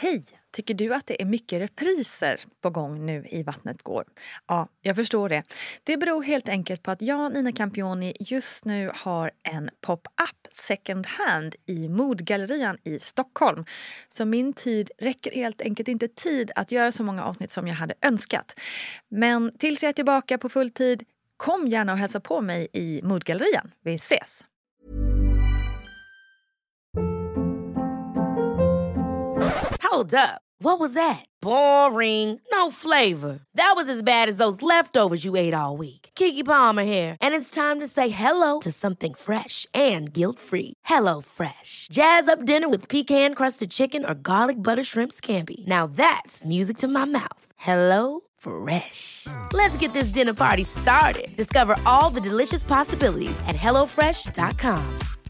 Hej! Tycker du att det är mycket repriser på gång nu i Vattnet går? Ja, jag förstår det. Det beror helt enkelt på att jag, Nina Campioni, just nu har en pop-up second hand i Modgallerian i Stockholm. Så min tid räcker helt enkelt inte tid att göra så många avsnitt som jag hade önskat. Men tills jag är tillbaka på full tid, kom gärna och hälsa på mig i Modgallerian. Vi ses! Hold up. What was that? Boring. No flavor. That was as bad as those leftovers you ate all week. Keke Palmer here, and it's time to say hello to something fresh and guilt-free. Hello Fresh. Jazz up dinner with pecan-crusted chicken or garlic butter shrimp scampi. Now that's music to my mouth. Hello Fresh. Let's get this dinner party started. Discover all the delicious possibilities at hellofresh.com.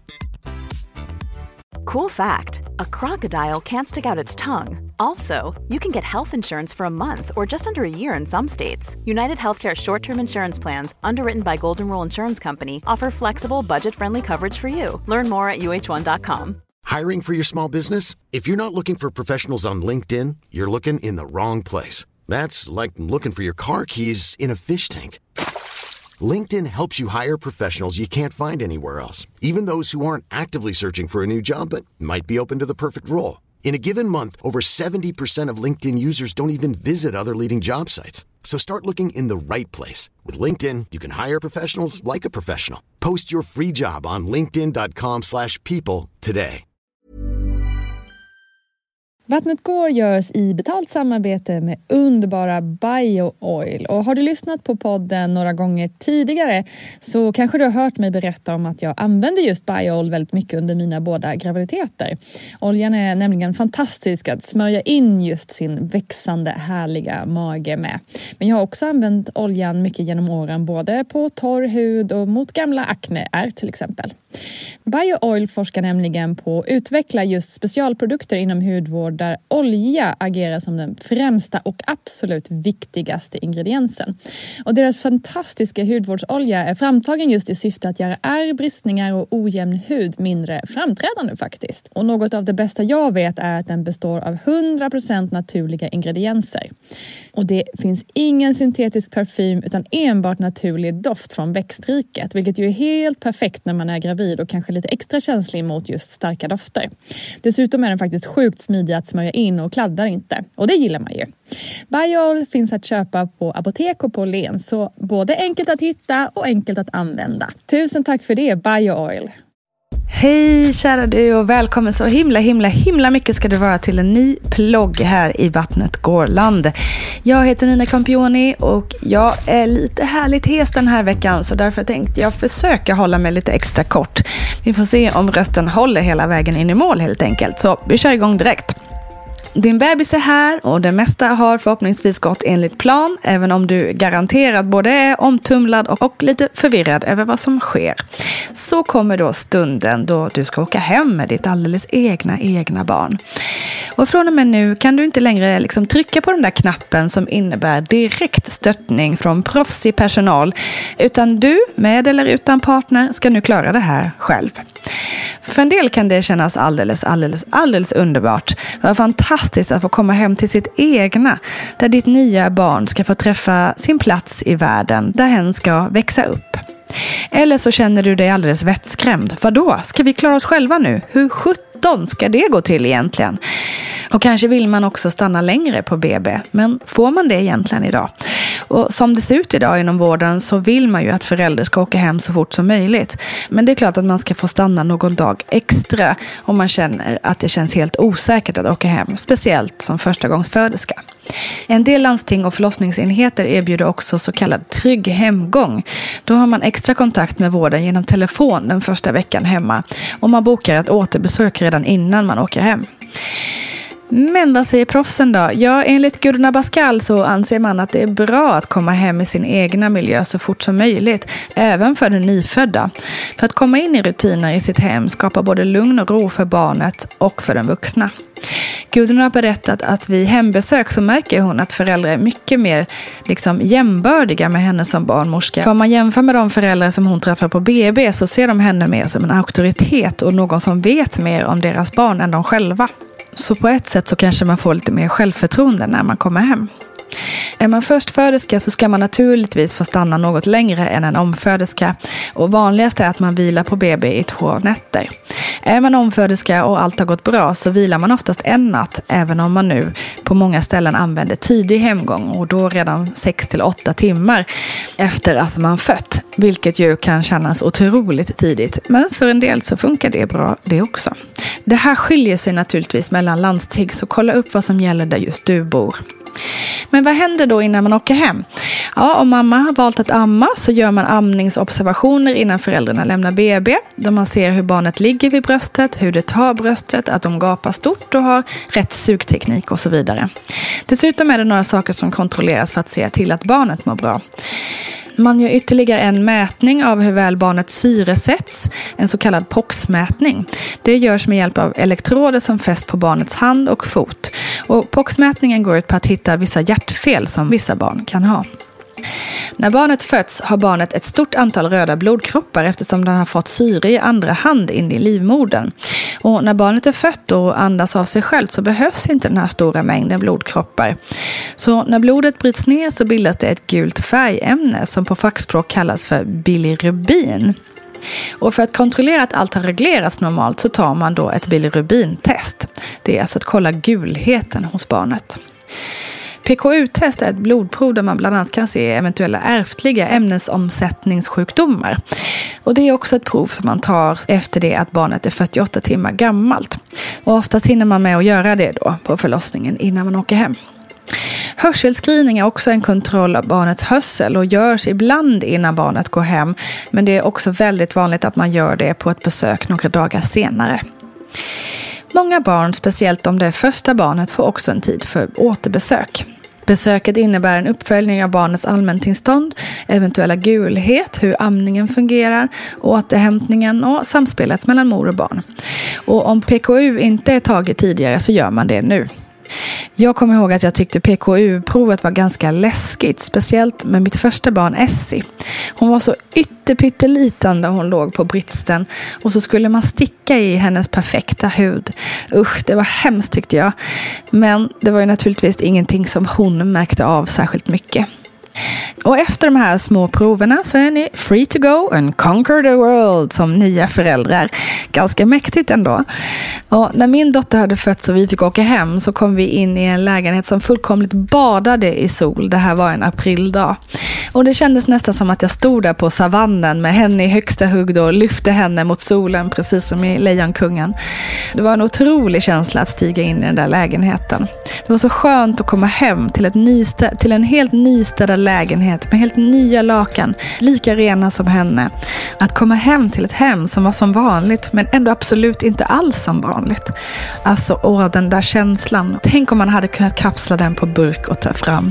Cool fact, a crocodile can't stick out its tongue. Also, you can get health insurance for a month or just under a year in some states. United Healthcare short-term insurance plans, underwritten by Golden Rule Insurance Company, offer flexible, budget-friendly coverage for you. Learn more at uh1.com. Hiring for your small business? If you're not looking for professionals on LinkedIn, you're looking in the wrong place. That's like looking for your car keys in a fish tank. LinkedIn helps you hire professionals you can't find anywhere else, even those who aren't actively searching for a new job but might be open to the perfect role. In a given month, over 70% of LinkedIn users don't even visit other leading job sites. So start looking in the right place. With LinkedIn, you can hire professionals like a professional. Post your free job on linkedin.com/people today. Vattnet går görs i betalt samarbete med underbara BioOil. Och har du lyssnat på podden några gånger tidigare så kanske du har hört mig berätta om att jag använder just BioOil väldigt mycket under mina båda graviditeter. Oljan är nämligen fantastisk att smörja in just sin växande härliga mage med. Men jag har också använt oljan mycket genom åren både på torr hud och mot gamla akneär till exempel. BioOil forskar nämligen på att utveckla just specialprodukter inom hudvård där olja agerar som den främsta och absolut viktigaste ingrediensen. Och deras fantastiska hudvårdsolja är framtagen just i syfte att göra ärr, bristningar och ojämn hud mindre framträdande faktiskt. Och något av det bästa jag vet är att den består av 100% naturliga ingredienser. Och det finns ingen syntetisk parfym utan enbart naturlig doft från växtriket, vilket ju är helt perfekt när man är gravid och kanske lite extra känslig mot just starka dofter. Dessutom är den faktiskt sjukt smidig att smörja in och kladdar inte. Och det gillar man ju. BioOil finns att köpa på apotek och på Len, så både enkelt att hitta och enkelt att använda. Tusen tack för det, BioOil. Hej kära du och välkommen så himla mycket ska du vara till en ny plogg här i Vattnet Gårland. Jag heter Nina Campioni och jag är lite härligt hes den här veckan, så därför tänkte jag försöka hålla mig lite extra kort. Vi får se om rösten håller hela vägen in i mål helt enkelt, så vi kör igång direkt. Din bebis är här och det mesta har förhoppningsvis gått enligt plan, även om du garanterat både är omtumlad och lite förvirrad över vad som sker. Så kommer då stunden då du ska åka hem med ditt alldeles egna barn. Och från och med nu kan du inte längre trycka på den där knappen som innebär direkt stöttning från proffsig personal, utan du, med eller utan partner, ska nu klara det här själv. För en del kan det kännas alldeles underbart. Vad fantastiskt att få komma hem till sitt egna, där ditt nya barn ska få träffa sin plats i världen, där hen ska växa upp. Eller så känner du dig alldeles vettskrämd. Vadå? Ska vi klara oss själva nu? Hur 17 ska det gå till egentligen? Och kanske vill man också stanna längre på BB. Men får man det egentligen idag? Och som det ser ut idag inom vården så vill man ju att föräldrar ska åka hem så fort som möjligt. Men det är klart att man ska få stanna någon dag extra om man känner att det känns helt osäkert att åka hem. Speciellt som förstagångsföderska. En del landsting och förlossningsenheter erbjuder också så kallad trygg hemgång. Då har man extra kontakt med vården genom telefon den första veckan hemma. Och man bokar ett återbesök redan innan man åker hem. Men vad säger proffsen då? Ja, enligt Gudrun Abascal så anser man att det är bra att komma hem i sin egna miljö så fort som möjligt, även för den nyfödda. För att komma in i rutiner i sitt hem skapar både lugn och ro för barnet och för den vuxna. Gudrun har berättat att vid hembesök så märker hon att föräldrar är mycket mer jämbördiga med henne som barnmorska. För om man jämför med de föräldrar som hon träffar på BB så ser de henne mer som en auktoritet och någon som vet mer om deras barn än de själva. Så på ett sätt så kanske man får lite mer självförtroende när man kommer hem. Är man förstföderska så ska man naturligtvis få stanna något längre än en omföderska, och vanligast är att man vilar på BB i 2 nätter. Är man omföderska och allt har gått bra så vilar man oftast en natt, även om man nu på många ställen använder tidig hemgång, och då redan 6-8 timmar efter att man fött, vilket ju kan kännas otroligt tidigt, men för en del så funkar det bra det också. Det här skiljer sig naturligtvis mellan landsting, så kolla upp vad som gäller där just du bor. Men vad händer då innan man åker hem? Ja, om mamma har valt att amma så gör man amningsobservationer innan föräldrarna lämnar BB. Då man ser hur barnet ligger vid bröstet, hur det tar bröstet, att de gapar stort och har rätt sugteknik och så vidare. Dessutom är det några saker som kontrolleras för att se till att barnet mår bra. Man gör ytterligare en mätning av hur väl barnet syresätts, en så kallad POX-mätning. Det görs med hjälp av elektroder som fästs på barnets hand och fot. Och POX-mätningen går ut på att hitta vissa hjärtfel som vissa barn kan ha. När barnet föds har barnet ett stort antal röda blodkroppar eftersom den har fått syre i andra hand in i livmodern. Och när barnet är fött och andas av sig själv så behövs inte den här stora mängden blodkroppar. Så när blodet bryts ner så bildas det ett gult färgämne som på fackspråk kallas för bilirubin. Och för att kontrollera att allt har reglerats normalt så tar man då ett bilirubintest. Det är alltså att kolla gulheten hos barnet. PKU-test är ett blodprov där man bland annat kan se eventuella ärftliga ämnesomsättningssjukdomar. Och det är också ett prov som man tar efter det att barnet är 48 timmar gammalt. Och oftast hinner man med att göra det då på förlossningen innan man åker hem. Hörselscreening är också en kontroll av barnets hörsel och görs ibland innan barnet går hem. Men det är också väldigt vanligt att man gör det på ett besök några dagar senare. Många barn, speciellt om det är första barnet, får också en tid för återbesök. Besöket innebär en uppföljning av barnets allmäntillstånd, eventuella gulhet, hur amningen fungerar, återhämtningen och samspelet mellan mor och barn. Och om PKU inte är taget tidigare så gör man det nu. Jag kommer ihåg att jag tyckte PKU-provet var ganska läskigt, speciellt med mitt första barn Essie. Hon var så pytteliten när hon låg på britsen och så skulle man sticka i hennes perfekta hud. Usch, det var hemskt tyckte jag. Men det var ju naturligtvis ingenting som hon märkte av särskilt mycket. Och efter de här små proverna så är ni free to go and conquer the world som nya föräldrar. Ganska mäktigt ändå. Och när min dotter hade fötts och vi fick åka hem så kom vi in i en lägenhet som fullkomligt badade i sol. Det här var en aprildag. Och det kändes nästan som att jag stod där på savannen med henne i högsta hugg och lyfte henne mot solen precis som i Lejonkungen. Det var en otrolig känsla att stiga in i den där lägenheten. Det var så skönt att komma hem till en helt nystädad lägenhet med helt nya lakan, lika rena som henne. Att komma hem till ett hem som var som vanligt men ändå absolut inte alls som vanligt. Alltså, den där känslan. Tänk om man hade kunnat kapsla den på burk och ta fram.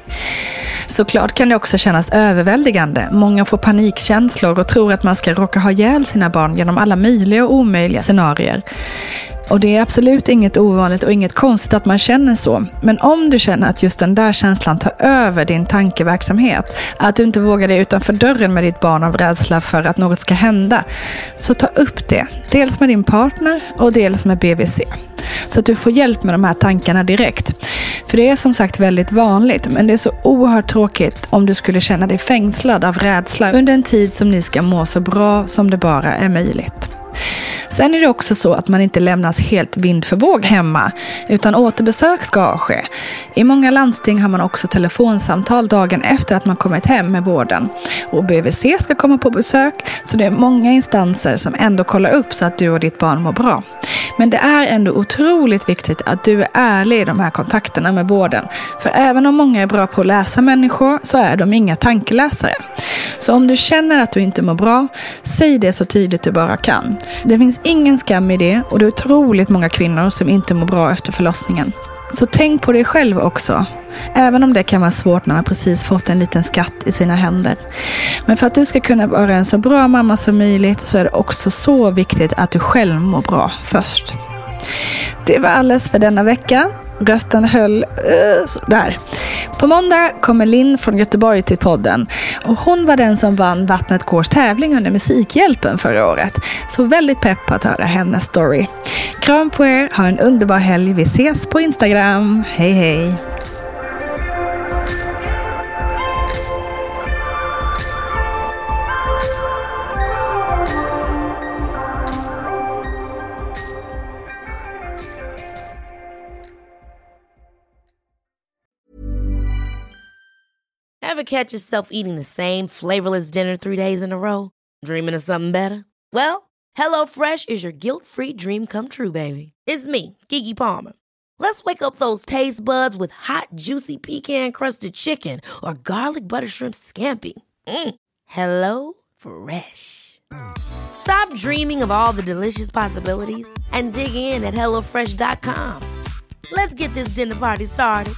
Såklart kan det också kännas överväldigande. Många får panikkänslor och tror att man ska råka ha ihjäl sina barn genom alla möjliga och omöjliga scenarier. Och det är absolut inget ovanligt och inget konstigt att man känner så. Men om du känner att just den där känslan tar över din tankeverksamhet, att du inte vågar dig utanför dörren med ditt barn av rädsla för att något ska hända, så ta upp det. Dels med din partner och dels med BVC. Så att du får hjälp med de här tankarna direkt. För det är som sagt väldigt vanligt, men det är så oerhört tråkigt om du skulle känna dig fängslad av rädsla under en tid som ni ska må så bra som det bara är möjligt. Sen är det också så att man inte lämnas helt vind för våg hemma, utan återbesök ska ske. I många landsting har man också telefonsamtal dagen efter att man kommit hem med vården. Och BVC ska komma på besök, så det är många instanser som ändå kollar upp så att du och ditt barn mår bra. Men det är ändå otroligt viktigt att du är ärlig i de här kontakterna med vården. För även om många är bra på att läsa människor så är de inga tankeläsare. Så om du känner att du inte mår bra, säg det så tydligt du bara kan. Det finns ingen skam i det och det är otroligt många kvinnor som inte mår bra efter förlossningen. Så tänk på dig själv också. Även om det kan vara svårt när man precis fått en liten skatt i sina händer. Men för att du ska kunna vara en så bra mamma som möjligt så är det också så viktigt att du själv mår bra först. Det var alles för denna vecka. rösten höll där. På måndag kommer Linn från Göteborg till podden. Och hon var den som vann Vattnet Gårds tävling under Musikhjälpen förra året. Så väldigt pepp på att höra hennes story. Kram på er, ha en underbar helg. Vi ses på Instagram. Hej hej! Ever catch yourself eating the same flavorless dinner 3 days in a row? Dreaming of something better? Well, HelloFresh is your guilt-free dream come true, baby. It's me, Keke Palmer. Let's wake up those taste buds with hot, juicy pecan-crusted chicken or garlic butter shrimp scampi. Hello Fresh. Stop dreaming of all the delicious possibilities and dig in at HelloFresh.com. Let's get this dinner party started.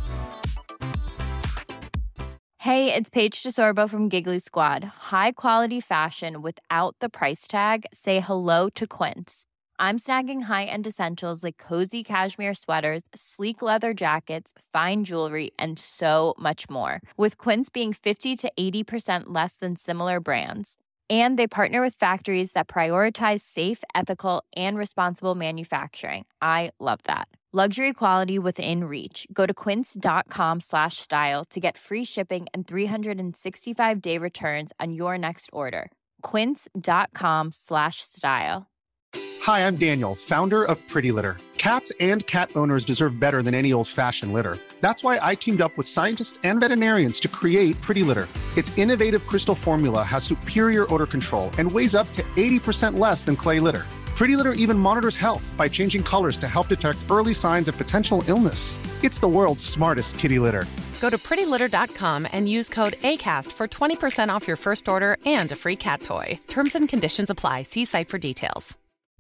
Hey, it's Paige DeSorbo from Giggly Squad. High quality fashion without the price tag. Say hello to Quince. I'm snagging high-end essentials like cozy cashmere sweaters, sleek leather jackets, fine jewelry, and so much more. With Quince being 50 to 80% less than similar brands. And they partner with factories that prioritize safe, ethical, and responsible manufacturing. I love that. Luxury quality within reach. Go to quince.com/style to get free shipping and 365-day returns on your next order. Quince.com/style. Hi, I'm Daniel, founder of Pretty Litter. Cats and cat owners deserve better than any old-fashioned litter. That's why I teamed up with scientists and veterinarians to create Pretty Litter. Its innovative crystal formula has superior odor control and weighs up to 80% less than clay litter. Pretty Litter even monitors health by changing colors to help detect early signs of potential illness. It's the world's smartest kitty litter. Go to prettylitter.com and use code ACAST for 20% off your first order and a free cat toy. Terms and conditions apply. See site for details.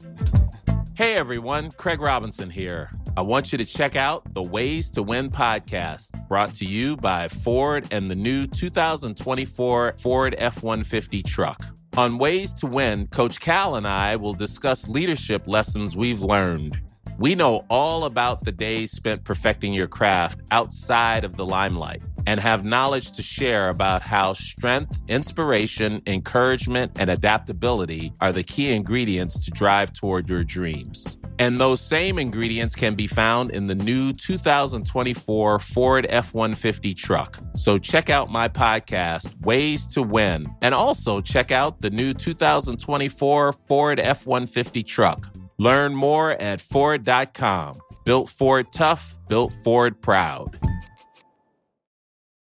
Hey everyone, Craig Robinson here. I want you to check out the Ways to Win podcast, brought to you by Ford and the new 2024 Ford F-150 truck. On Ways to Win, Coach Cal and I will discuss leadership lessons we've learned. We know all about the days spent perfecting your craft outside of the limelight and have knowledge to share about how strength, inspiration, encouragement, and adaptability are the key ingredients to drive toward your dreams. And those same ingredients can be found in the new 2024 Ford F-150 truck. So check out my podcast, Ways to Win, and also check out the new 2024 Ford F-150 truck. Learn more at Ford.com. Built Ford tough, built Ford proud.